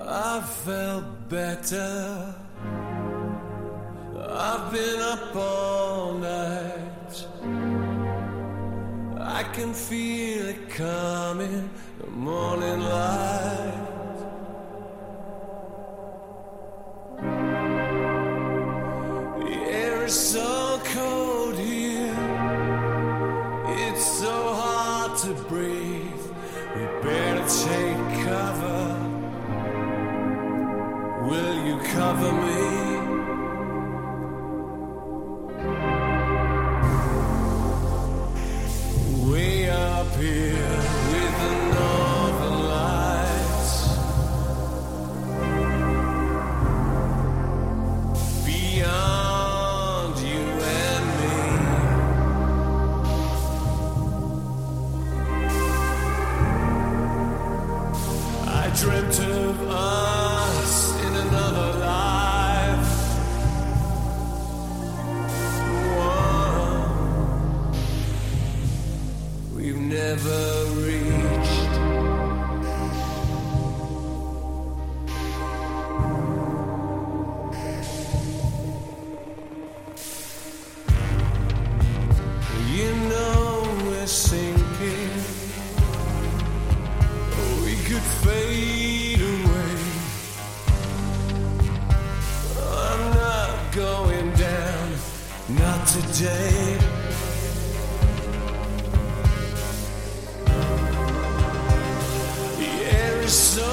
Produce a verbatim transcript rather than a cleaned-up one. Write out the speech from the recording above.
I felt better. I've been up all night. I can feel it coming, the morning light. The air is so cold here. It's so hard to breathe. We better take cover. Will you cover me? Way up here with the northern lights, beyond you and me. I dreamt of us in another life. One we've never reached. You know we're sinking. We could fade away. I'm not going down, not today. The air is so